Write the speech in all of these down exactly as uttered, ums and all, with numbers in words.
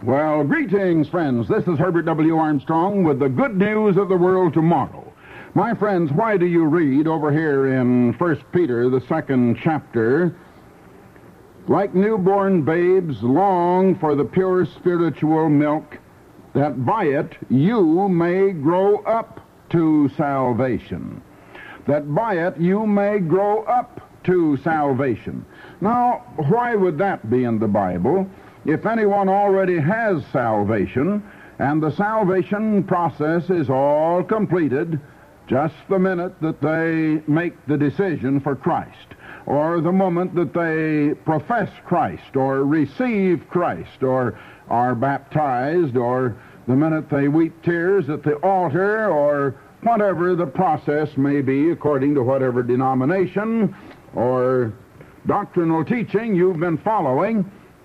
Well, greetings, friends. This is Herbert W. Armstrong with the good news of the world tomorrow. My friends, why do you read over here in First Peter, the second chapter, like newborn babes long for the pure spiritual milk, that by it you may grow up to salvation? That by it you may grow up to salvation. Now, why would that be in the Bible? If anyone already has salvation, and the salvation process is all completed just the minute that they make the decision for Christ, or the moment that they profess Christ, or receive Christ, or are baptized, or the minute they weep tears at the altar, or whatever the process may be according to whatever denomination or doctrinal teaching you've been following.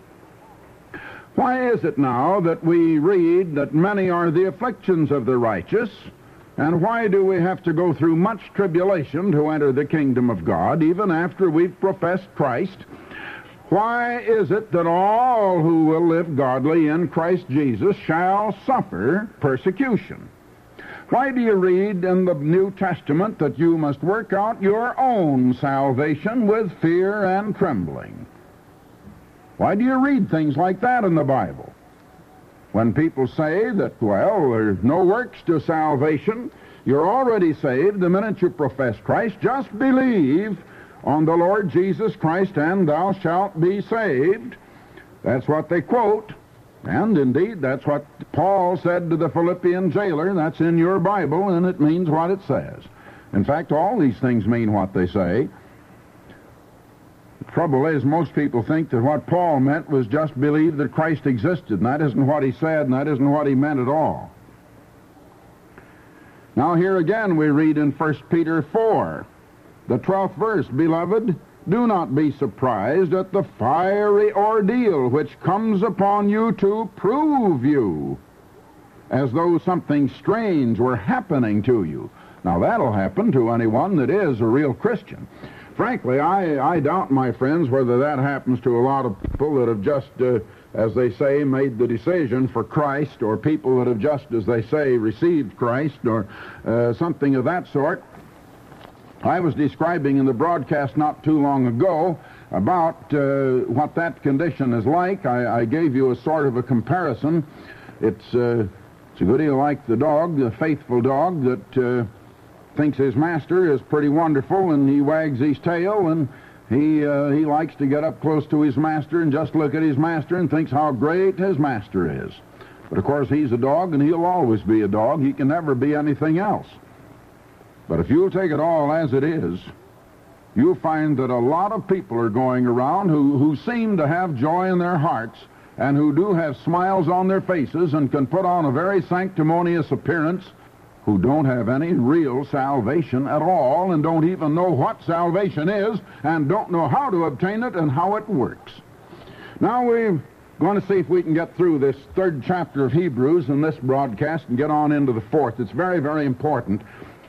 Why is it now that we read that many are the afflictions of the righteous, and why do we have to go through much tribulation to enter the kingdom of God, even after we've professed Christ? Why is it that all who will live godly in Christ Jesus shall suffer persecution? Why do you read in the New Testament that you must work out your own salvation with fear and trembling? Why do you read things like that in the Bible? When people say that, well, there's no works to salvation, you're already saved the minute you profess Christ. Just believe on the Lord Jesus Christ and thou shalt be saved. That's what they quote. And indeed, that's what Paul said to the Philippian jailer. That's in your Bible, and it means what it says. In fact, all these things mean what they say. The trouble is, most people think that what Paul meant was just believe that Christ existed, and that isn't what he said, and that isn't what he meant at all. Now here again we read in First Peter four, the twelfth verse, Beloved, do not be surprised at the fiery ordeal which comes upon you to prove you, as though something strange were happening to you. Now that'll happen to anyone that is a real Christian. Frankly, I, I doubt, my friends, whether that happens to a lot of people that have just, uh, as they say, made the decision for Christ, or people that have just, as they say, received Christ, or uh, something of that sort. I was describing in the broadcast not too long ago about uh, what that condition is like. I, I gave you a sort of a comparison. It's, uh, it's a good deal like the dog, the faithful dog that uh, thinks his master is pretty wonderful, and he wags his tail, and he uh, he likes to get up close to his master and just look at his master and thinks how great his master is. But of course he's a dog, and he'll always be a dog. He can never be anything else. But if you'll take it all as it is, you'll find that a lot of people are going around who, who seem to have joy in their hearts, and who do have smiles on their faces and can put on a very sanctimonious appearance, who don't have any real salvation at all, and don't even know what salvation is, and don't know how to obtain it and how it works. Now we're going to see if we can get through this third chapter of Hebrews in this broadcast and get on into the fourth. It's very, very important.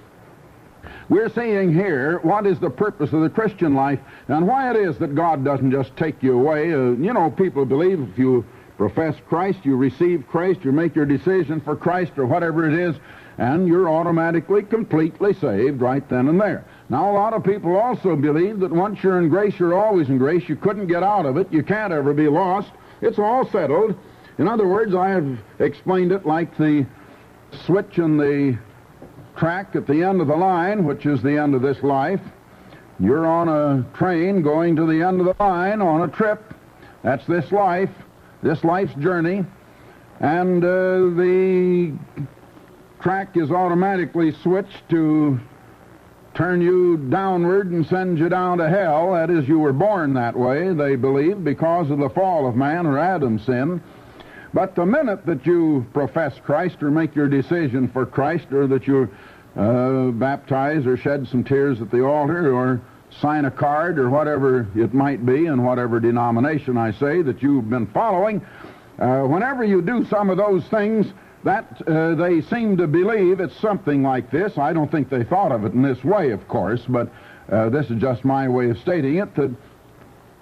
We're seeing here what is the purpose of the Christian life, and why it is that God doesn't just take you away. Uh, you know, people believe if you profess Christ, you receive Christ, you make your decision for Christ or whatever it is, and you're automatically, completely saved right then and there. Now, a lot of people also believe that once you're in grace, you're always in grace. You couldn't get out of it. You can't ever be lost. It's all settled. In other words, I have explained it like the switch in the track at the end of the line, which is the end of this life. You're on a train going to the end of the line on a trip. That's this life, this life's journey. And uh, the track is automatically switched to turn you downward and send you down to hell. That is, you were born that way, they believe, because of the fall of man, or Adam's sin. But the minute that you profess Christ or make your decision for Christ, or that you uh, baptize or shed some tears at the altar or sign a card or whatever it might be, in whatever denomination I say that you've been following, uh, whenever you do some of those things, that uh, they seem to believe it's something like this. I don't think they thought of it in this way, of course, but uh, this is just my way of stating it, that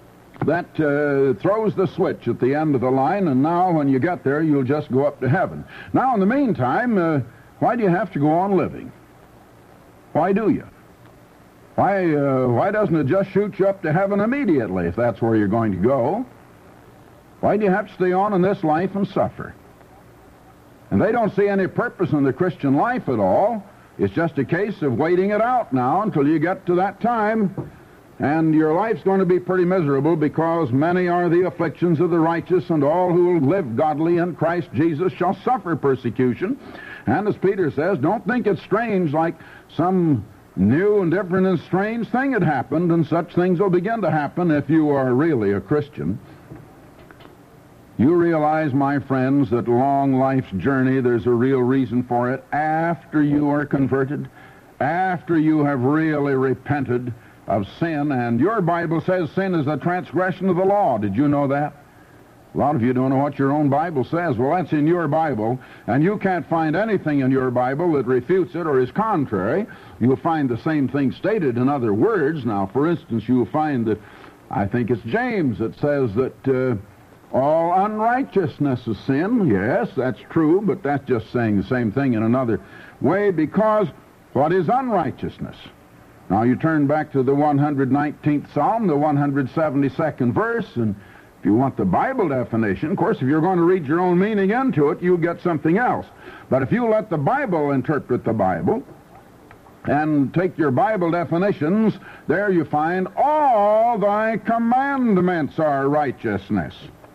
that uh, throws the switch at the end of the line, and now when you get there, you'll just go up to heaven. Now, in the meantime, uh, why do you have to go on living? Why do you? Why, uh, why doesn't it just shoot you up to heaven immediately if that's where you're going to go? Why do you have to stay on in this life and suffer? And they don't see any purpose in the Christian life at all. It's just a case of waiting it out now until you get to that time. And your life's going to be pretty miserable, because many are the afflictions of the righteous, and all who live godly in Christ Jesus shall suffer persecution. And as Peter says, don't think it's strange, like some new and different and strange thing had happened, and such things will begin to happen if you are really a Christian. You realize, my friends, that long life's journey, there's a real reason for it after you are converted, after you have really repented of sin. And your Bible says sin is a transgression of the law. Did you know that? A lot of you don't know what your own Bible says. Well, that's in your Bible, and you can't find anything in your Bible that refutes it or is contrary. You'll find the same thing stated in other words. Now, for instance, you'll find that, I think it's James that says that uh, all unrighteousness is sin. Yes, that's true, but that's just saying the same thing in another way, because what is unrighteousness? Now, you turn back to the one hundred nineteenth Psalm, the one hundred seventy-second verse, and if you want the Bible definition, of course, if you're going to read your own meaning into it, you'll get something else. But if you let the Bible interpret the Bible and take your Bible definitions, there you find all thy commandments are righteousness.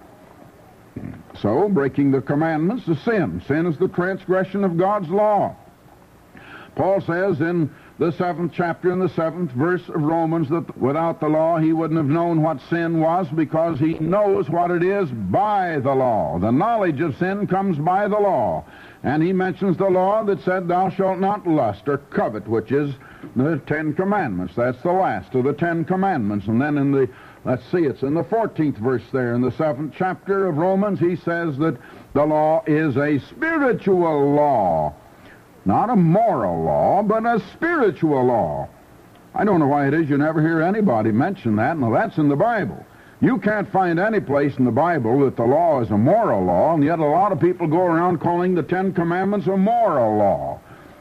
So, breaking the commandments is sin. Sin is the transgression of God's law. Paul says in the seventh chapter and the seventh verse of Romans that without the law he wouldn't have known what sin was, because he knows what it is by the law. The knowledge of sin comes by the law. And he mentions the law that said, thou shalt not lust or covet, which is the Ten Commandments. That's the last of the Ten Commandments. And then in the, let's see, it's in the fourteenth verse there, in the seventh chapter of Romans, he says that the law is a spiritual law. Not a moral law, but a spiritual law. I don't know why it is you never hear anybody mention that. Now, that's in the Bible. You can't find any place in the Bible that the law is a moral law, and yet a lot of people go around calling the Ten Commandments a moral law.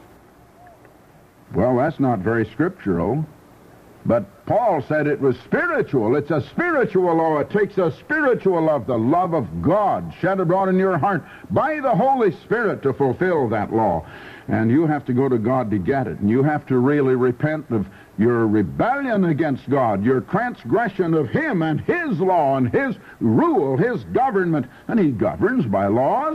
Well, that's not very scriptural. But Paul said it was spiritual. It's a spiritual law. It takes a spiritual love, the love of God, shed abroad in your heart by the Holy Spirit to fulfill that law. And you have to go to God to get it. And you have to really repent of your rebellion against God, your transgression of Him and His law and His rule, His government. And He governs by laws.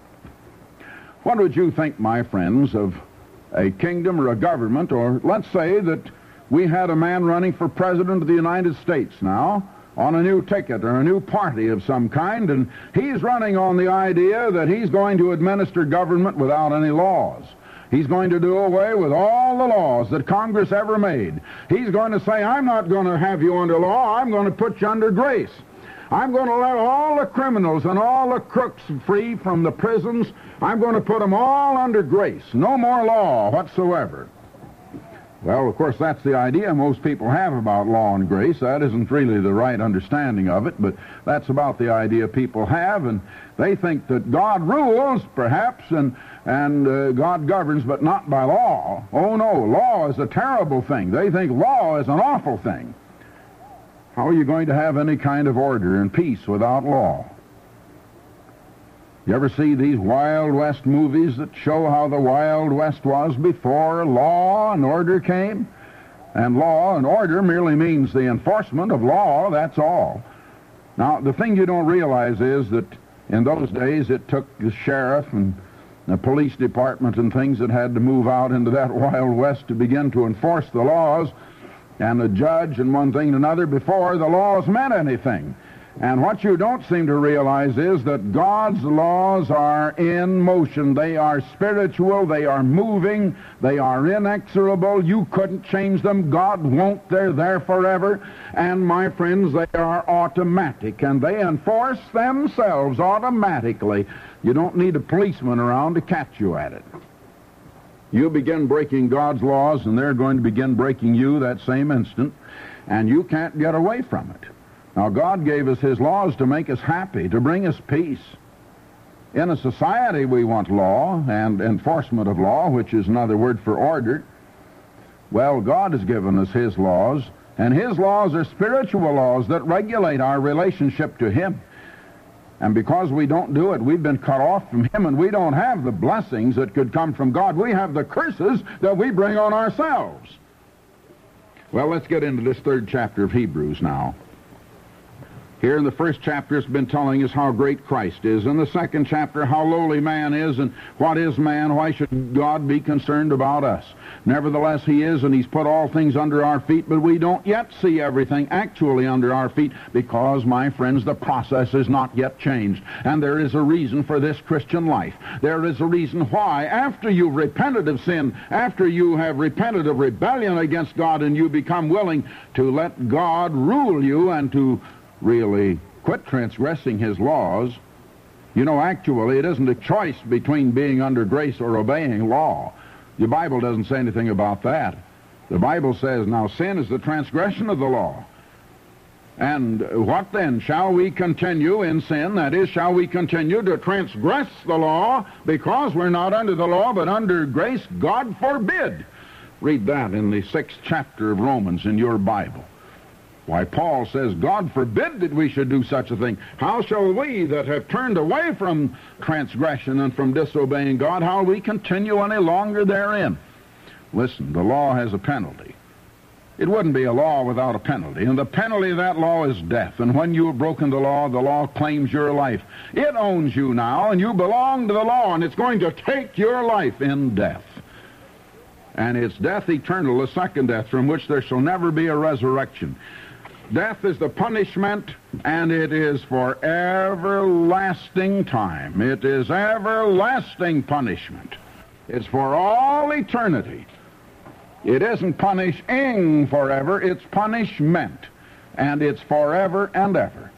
What would you think, my friends, of a kingdom or a government, or let's say that we had a man running for president of the United States now on a new ticket or a new party of some kind, and he's running on the idea that he's going to administer government without any laws. He's going to do away with all the laws that Congress ever made. He's going to say, I'm not going to have you under law, I'm going to put you under grace. I'm going to let all the criminals and all the crooks free from the prisons. I'm going to put them all under grace. No more law whatsoever. Well, of course, that's the idea most people have about law and grace. That isn't really the right understanding of it, but that's about the idea people have, and they think that God rules, perhaps, and, and uh, God governs, but not by law. Oh, no, law is a terrible thing. They think law is an awful thing. How are you going to have any kind of order and peace without law? You ever see these Wild West movies that show how the Wild West was before law and order came? And law and order merely means the enforcement of law, that's all. Now, the thing you don't realize is that in those days it took the sheriff and the police department and things that had to move out into that Wild West to begin to enforce the laws, and the judge and one thing and another before the laws meant anything. And what you don't seem to realize is that God's laws are in motion. They are spiritual. They are moving. They are inexorable. You couldn't change them. God won't. They're there forever. And, my friends, they are automatic. And they enforce themselves automatically. You don't need a policeman around to catch you at it. You begin breaking God's laws, and they're going to begin breaking you that same instant. And you can't get away from it. Now, God gave us his laws to make us happy, to bring us peace. In a society, we want law and enforcement of law, which is another word for order. Well, God has given us his laws, and his laws are spiritual laws that regulate our relationship to him. And because we don't do it, we've been cut off from him, and we don't have the blessings that could come from God. We have the curses that we bring on ourselves. Well, let's get into this third chapter of Hebrews now. Here in the first chapter, it's been telling us how great Christ is. In the second chapter, how lowly man is, and what is man? Why should God be concerned about us? Nevertheless, he is, and he's put all things under our feet, but we don't yet see everything actually under our feet because, my friends, the process is not yet changed. And there is a reason for this Christian life. There is a reason why, after you've repented of sin, after you have repented of rebellion against God, and you become willing to let God rule you and to really quit transgressing his laws. You know, actually, it isn't a choice between being under grace or obeying law. The Bible doesn't say anything about that. The Bible says, now sin is the transgression of the law. And what then? Shall we continue in sin? That is, shall we continue to transgress the law because we're not under the law but under grace? God forbid. Read that in the sixth chapter of Romans in your Bible. Why, Paul says, God forbid that we should do such a thing. How shall we that have turned away from transgression and from disobeying God, how we continue any longer therein? Listen, the law has a penalty. It wouldn't be a law without a penalty, and the penalty of that law is death. And when you have broken the law, the law claims your life. It owns you now, and you belong to the law, and it's going to take your life in death. And it's death eternal, the second death, from which there shall never be a resurrection. Death is the punishment, and it is for everlasting time. It is everlasting punishment. It's for all eternity. It isn't punishing forever, it's punishment. And it's forever and ever.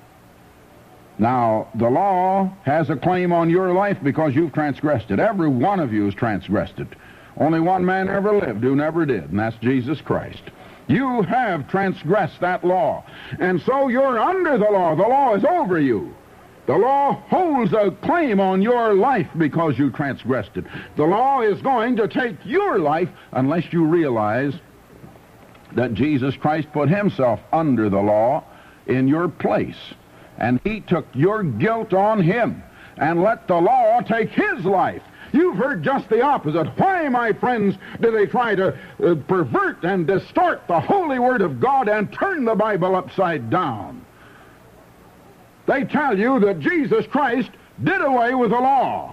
Now, the law has a claim on your life because you've transgressed it. Every one of you has transgressed it. Only one man ever lived who never did, and that's Jesus Christ. You have transgressed that law. And so you're under the law. The law is over you. The law holds a claim on your life because you transgressed it. The law is going to take your life unless you realize that Jesus Christ put himself under the law in your place. And he took your guilt on him and let the law take his life. You've heard just the opposite. Why, my friends, do they try to uh, pervert and distort the holy word of God and turn the Bible upside down? They tell you that Jesus Christ did away with the law.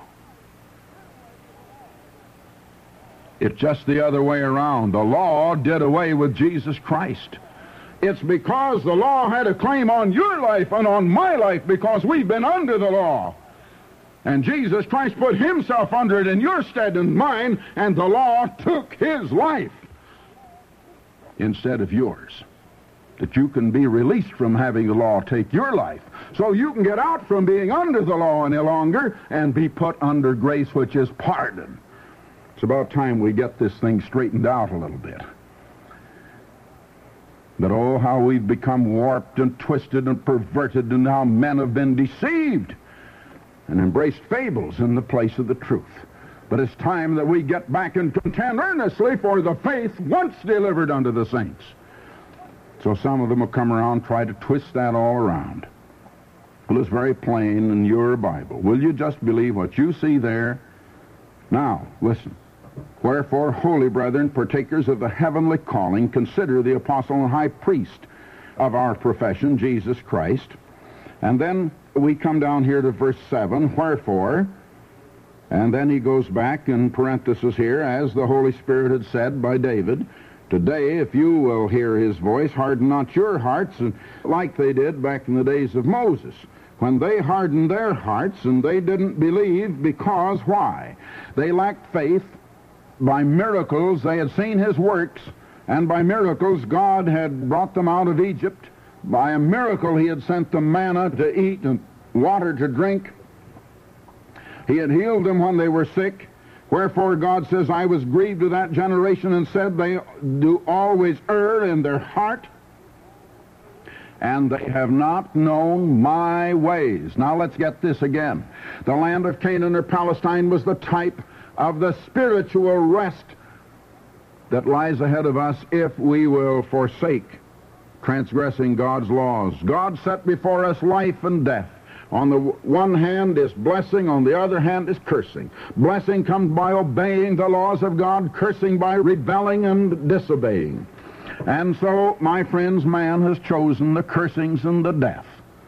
It's just the other way around. The law did away with Jesus Christ. It's because the law had a claim on your life and on my life because we've been under the law. And Jesus Christ put himself under it in your stead and mine, and the law took his life instead of yours. That you can be released from having the law take your life, so you can get out from being under the law any longer and be put under grace, which is pardon. It's about time we get this thing straightened out a little bit. But oh, how we've become warped and twisted and perverted, and how men have been deceived and embraced fables in the place of the truth. But it's time that we get back and contend earnestly for the faith once delivered unto the saints. So some of them will come around and try to twist that all around. Well, it's very plain in your Bible. Will you just believe what you see there? Now, listen. Wherefore, holy brethren, partakers of the heavenly calling, consider the apostle and high priest of our profession, Jesus Christ. And then we come down here to verse seven, wherefore, and then he goes back in parenthesis here, as the Holy Spirit had said by David, today, if you will hear his voice, harden not your hearts, and like they did back in the days of Moses, when they hardened their hearts and they didn't believe because, why? They lacked faith. By miracles they had seen his works, and by miracles God had brought them out of Egypt. By a miracle he had sent them manna to eat and water to drink. He had healed them when they were sick. Wherefore God says, I was grieved with that generation and said, they do always err in their heart, and they have not known my ways. Now let's get this again. The land of Canaan or Palestine was the type of the spiritual rest that lies ahead of us if we will forsake transgressing God's laws. God set before us life and death. On the one hand is blessing, on the other hand is cursing. Blessing comes by obeying the laws of God, cursing by rebelling and disobeying. And so, my friends, man has chosen the cursings and the death.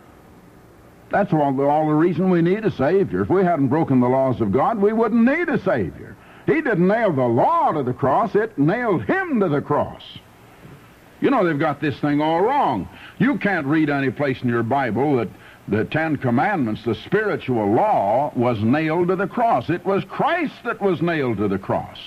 That's all the, all the reason we need a Savior. If we hadn't broken the laws of God, we wouldn't need a Savior. He didn't nail the law to the cross, it nailed him to the cross. You know, they've got this thing all wrong. You can't read any place in your Bible that the Ten Commandments, the spiritual law, was nailed to the cross. It was Christ that was nailed to the cross.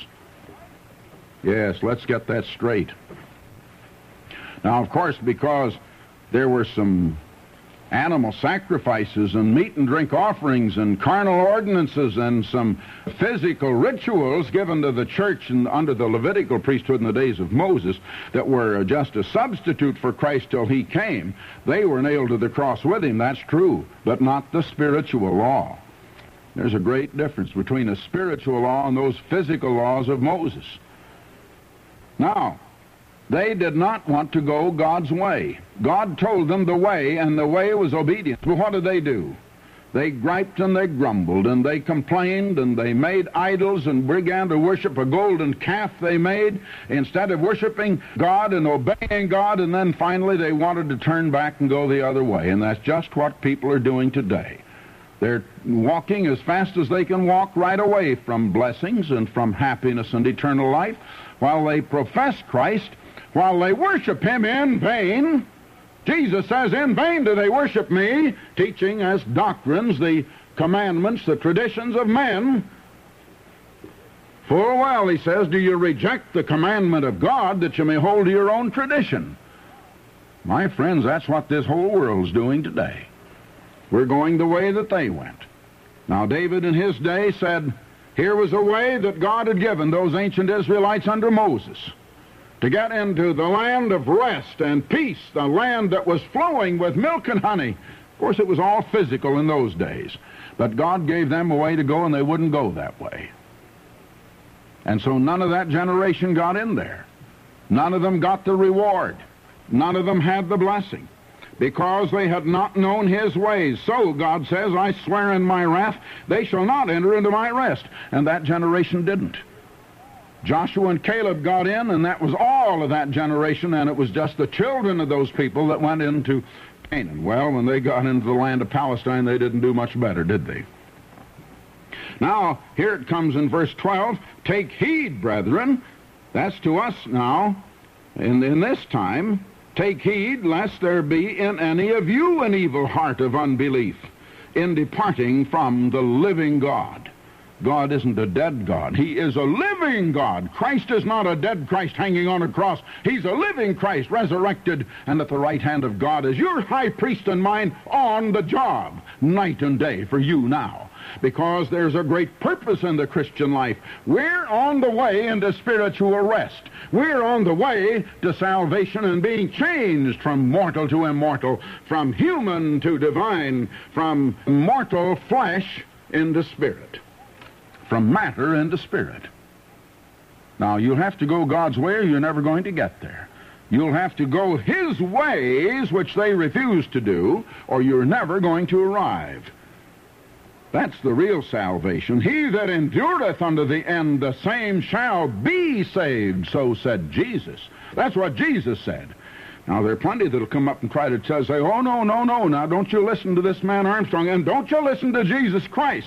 Yes, let's get that straight. Now, of course, because there were some animal sacrifices and meat and drink offerings and carnal ordinances and some physical rituals given to the church and under the Levitical priesthood in the days of Moses that were just a substitute for Christ till he came, they were nailed to the cross with him. That's true, but not the spiritual law. There's a great difference between a spiritual law and those physical laws of Moses. Now, they did not want to go God's way. God told them the way, and the way was obedience. But what did they do? They griped and they grumbled, and they complained, and they made idols and began to worship a golden calf they made instead of worshiping God and obeying God, and then finally they wanted to turn back and go the other way. And that's just what people are doing today. They're walking as fast as they can walk right away from blessings and from happiness and eternal life, while they profess Christ, while they worship him in vain. Jesus says, in vain do they worship me, teaching as doctrines the commandments, the traditions of men. Full well, he says, do you reject the commandment of God that you may hold to your own tradition? My friends, that's what this whole world's doing today. We're going the way that they went. Now, David in his day said, here was a way that God had given those ancient Israelites under Moses, to get into the land of rest and peace, the land that was flowing with milk and honey. Of course, it was all physical in those days, but God gave them a way to go, and they wouldn't go that way. And so none of that generation got in there. None of them got the reward. None of them had the blessing, because they had not known his ways. So, God says, I swear in my wrath, they shall not enter into my rest. And that generation didn't. Joshua and Caleb got in, and that was all of that generation, and it was just the children of those people that went into Canaan. Well, when they got into the land of Palestine, they didn't do much better, did they? Now, here it comes in verse twelve, take heed, brethren, that's to us now, in, in this time, take heed lest there be in any of you an evil heart of unbelief in departing from the living God. God isn't a dead God. He is a living God. Christ is not a dead Christ hanging on a cross. He's a living Christ, resurrected, and at the right hand of God as your high priest and mine on the job, night and day for you now. Because there's a great purpose in the Christian life. We're on the way into spiritual rest. We're on the way to salvation and being changed from mortal to immortal, from human to divine, from mortal flesh into spirit, from matter into spirit. Now, you'll have to go God's way or you're never going to get there. You'll have to go his ways, which they refuse to do, or you're never going to arrive. That's the real salvation. He that endureth unto the end, the same shall be saved, so said Jesus. That's what Jesus said. Now, there are plenty that'll come up and try to tell, say, oh, no, no, no, now don't you listen to this man Armstrong, and don't you listen to Jesus Christ.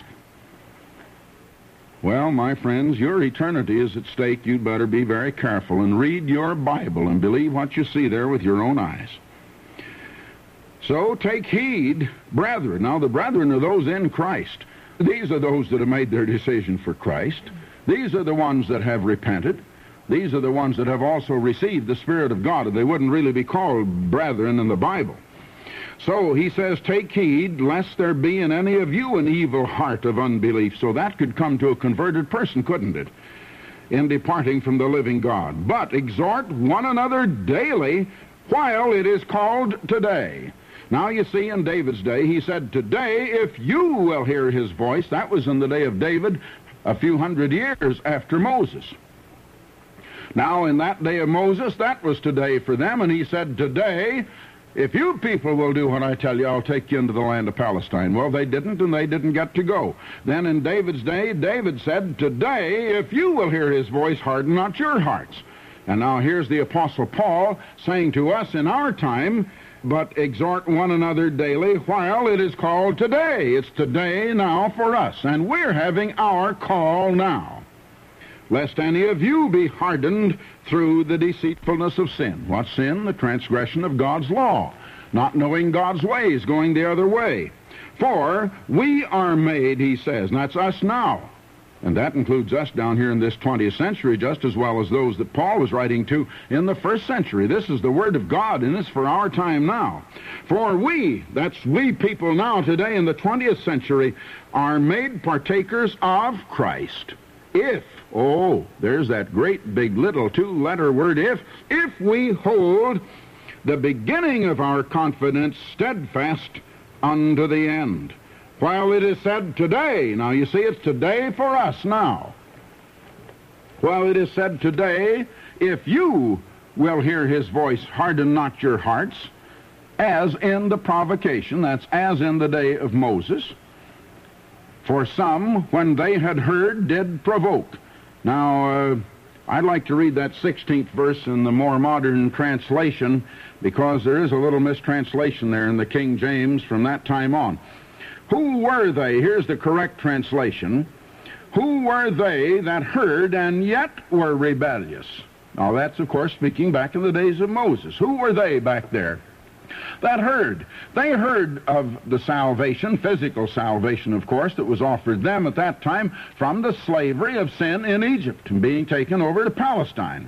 Well, my friends, your eternity is at stake. You'd better be very careful and read your Bible and believe what you see there with your own eyes. So take heed, brethren. Now, the brethren are those in Christ. These are those that have made their decision for Christ. These are the ones that have repented. These are the ones that have also received the Spirit of God. They wouldn't really be called brethren in the Bible. So he says, take heed lest there be in any of you an evil heart of unbelief. So that could come to a converted person, couldn't it? In departing from the living God. But exhort one another daily, while it is called today. Now you see, in David's day, he said, today, if you will hear his voice. That was in the day of David, a few hundred years after Moses. Now, in that day of Moses, that was today for them, and he said, today, if you people will do what I tell you, I'll take you into the land of Palestine. Well, they didn't, and they didn't get to go. Then in David's day, David said, today, if you will hear his voice, harden not your hearts. And now here's the Apostle Paul saying to us in our time, but exhort one another daily while it is called today. It's today now for us, and we're having our call now. Lest any of you be hardened through the deceitfulness of sin. What sin? The transgression of God's law, not knowing God's ways, going the other way. For we are made, he says, and that's us now. And that includes us down here in this twentieth century, just as well as those that Paul was writing to in the first century. This is the Word of God, and it's for our time now. For we, that's we people now today in the twentieth century, are made partakers of Christ. If, oh, there's that great big little two-letter word, if, if we hold the beginning of our confidence steadfast unto the end. While it is said today, now you see it's today for us now. While it is said today, if you will hear his voice, harden not your hearts, as in the provocation, that's as in the day of Moses. For some, when they had heard, did provoke. Now, uh, I'd like to read that sixteenth verse in the more modern translation, because there is a little mistranslation there in the King James from that time on. Who were they? Here's the correct translation. Who were they that heard and yet were rebellious? Now that's, of course, speaking back in the days of Moses. Who were they back there that heard? They heard of the salvation, physical salvation, of course, that was offered them at that time from the slavery of sin in Egypt and being taken over to Palestine.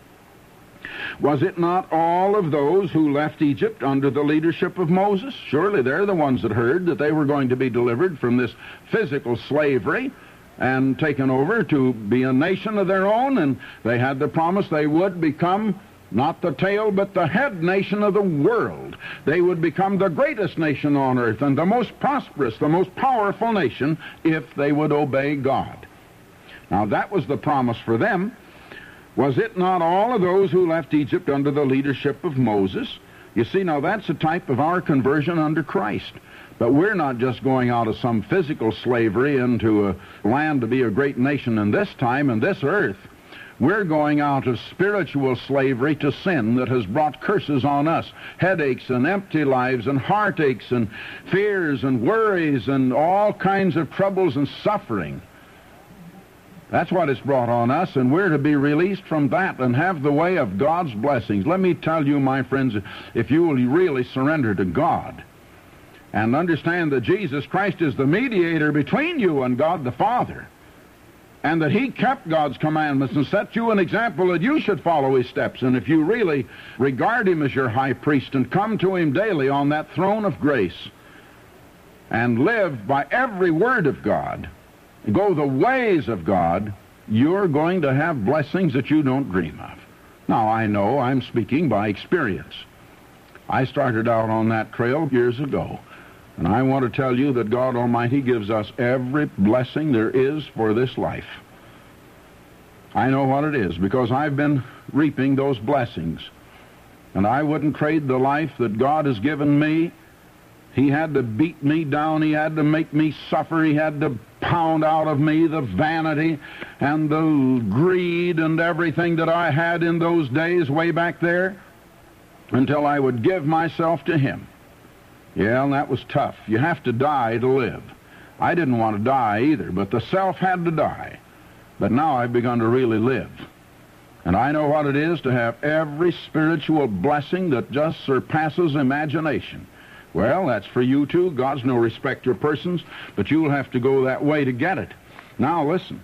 Was it not all of those who left Egypt under the leadership of Moses? Surely they're the ones that heard that they were going to be delivered from this physical slavery and taken over to be a nation of their own, and they had the promise they would become not the tail but the head nation of the world. They would become the greatest nation on earth and the most prosperous, the most powerful nation if they would obey God. Now that was the promise for them. Was it not all of those who left Egypt under the leadership of Moses? You see, now that's a type of our conversion under Christ. But we're not just going out of some physical slavery into a land to be a great nation in this time and this earth. We're going out of spiritual slavery to sin that has brought curses on us, headaches and empty lives and heartaches and fears and worries and all kinds of troubles and suffering. That's what it's brought on us, and we're to be released from that and have the way of God's blessings. Let me tell you, my friends, if you will really surrender to God and understand that Jesus Christ is the mediator between you and God the Father, and that he kept God's commandments and set you an example that you should follow his steps, and if you really regard him as your high priest and come to him daily on that throne of grace and live by every word of God, go the ways of God, you're going to have blessings that you don't dream of. Now, I know I'm speaking by experience. I started out on that trail years ago, and I want to tell you that God Almighty gives us every blessing there is for this life. I know what it is, because I've been reaping those blessings, and I wouldn't trade the life that God has given me. He had to beat me down. He had to make me suffer. He had to pound out of me the vanity and the greed and everything that I had in those days way back there until I would give myself to him. Yeah, and that was tough. You have to die to live. I didn't want to die either, but the self had to die. But now I've begun to really live. And I know what it is to have every spiritual blessing that just surpasses imagination. Well, that's for you too. God's no respecter of persons, but you'll have to go that way to get it. Now listen.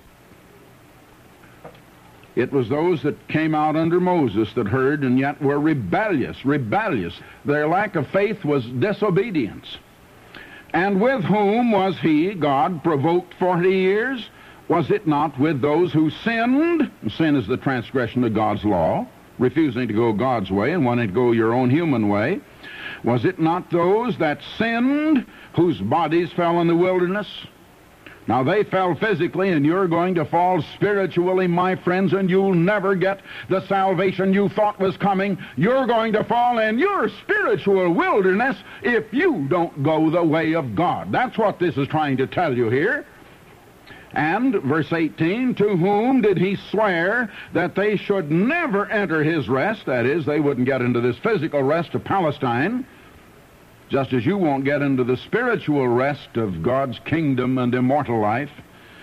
It was those that came out under Moses that heard and yet were rebellious, rebellious. Their lack of faith was disobedience. And with whom was he, God, provoked forty years? Was it not with those who sinned? Sin is the transgression of God's law. refusing to go God's way and wanting to go your own human way? Was it not those that sinned whose bodies fell in the wilderness? Now, they fell physically, and you're going to fall spiritually, my friends, and you'll never get the salvation you thought was coming. You're going to fall in your spiritual wilderness if you don't go the way of God. That's what this is trying to tell you here. And, verse eighteen, to whom did he swear that they should never enter his rest? That is, they wouldn't get into this physical rest of Palestine, just as you won't get into the spiritual rest of God's kingdom and immortal life.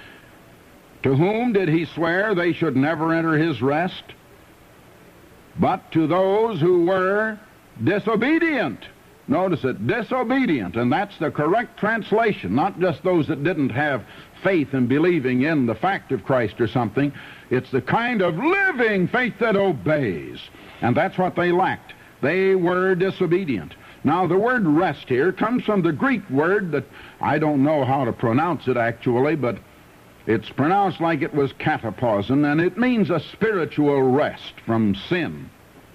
To whom did he swear they should never enter his rest? But to those who were disobedient. Notice it, disobedient, and that's the correct translation, not just those that didn't have faith and believing in the fact of Christ or something. It's the kind of living faith that obeys, and that's what they lacked. They were disobedient. Now, the word rest here comes from the Greek word that I don't know how to pronounce it actually, but it's pronounced like it was katapausin, and it means a spiritual rest from sin.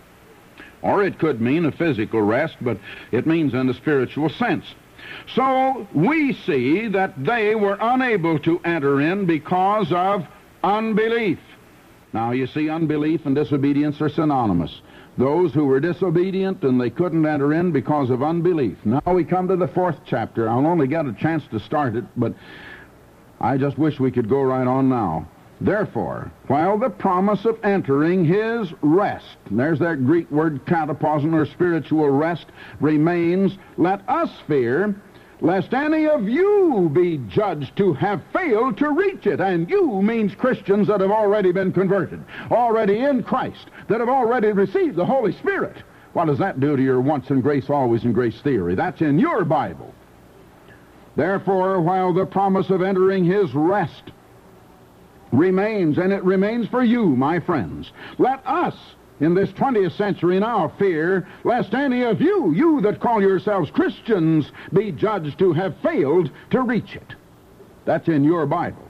Or it could mean a physical rest, but it means in a spiritual sense. So we see that they were unable to enter in because of unbelief. Now, you see, unbelief and disobedience are synonymous. Those who were disobedient and they couldn't enter in because of unbelief. Now we come to the fourth chapter. I'll only get a chance to start it, but I just wish we could go right on now. Therefore, while the promise of entering his rest, and there's that Greek word katapausin, or spiritual rest, remains, let us fear, lest any of you be judged to have failed to reach it. And you means Christians that have already been converted, already in Christ, that have already received the Holy Spirit. What does that do to your once in grace, always in grace theory? That's in your Bible. Therefore, while the promise of entering his rest remains, and it remains for you, my friends, let us, in this twentieth century now, fear lest any of you, you that call yourselves Christians, be judged to have failed to reach it. That's in your Bible.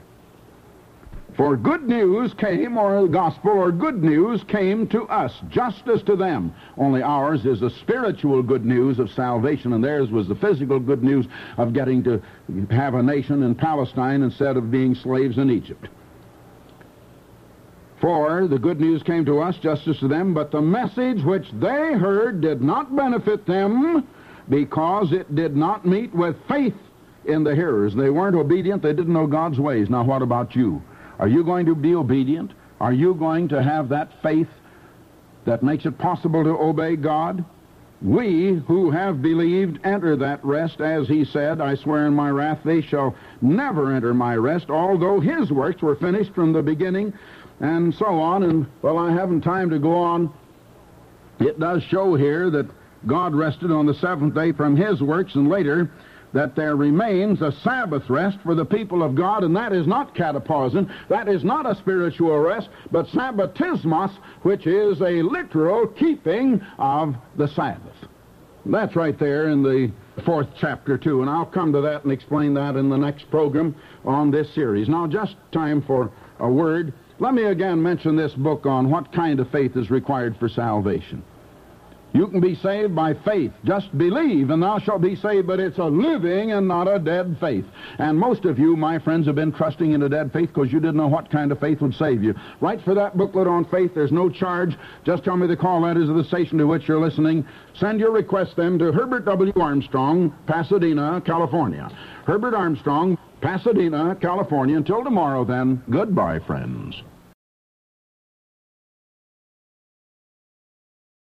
For good news came, or the gospel, or good news came to us, just as to them. Only ours is the spiritual good news of salvation, and theirs was the physical good news of getting to have a nation in Palestine instead of being slaves in Egypt. For the good news came to us, just as to them, but the message which they heard did not benefit them, because it did not meet with faith in the hearers. They weren't obedient. They didn't know God's ways. Now, what about you? Are you going to be obedient? Are you going to have that faith that makes it possible to obey God? We who have believed enter that rest, as he said, I swear in my wrath, they shall never enter my rest, although his works were finished from the beginning, and so on. And, well, I haven't time to go on. It does show here that God rested on the seventh day from his works, and later that there remains a Sabbath rest for the people of God, and that is not katapausin, that is not a spiritual rest, but sabbatismos, which is a literal keeping of the Sabbath. That's right there in the fourth chapter, too, and I'll come to that and explain that in the next program on this series. Now, just time for a word. Let me again mention this book on what kind of faith is required for salvation. You can be saved by faith. Just believe, and thou shalt be saved, but it's a living and not a dead faith. And most of you, my friends, have been trusting in a dead faith because you didn't know what kind of faith would save you. Write for that booklet on faith. There's no charge. Just tell me the call letters of the station to which you're listening. Send your request then to Herbert W. Armstrong, Pasadena, California. Herbert Armstrong, Pasadena, California. Until tomorrow then, goodbye, friends.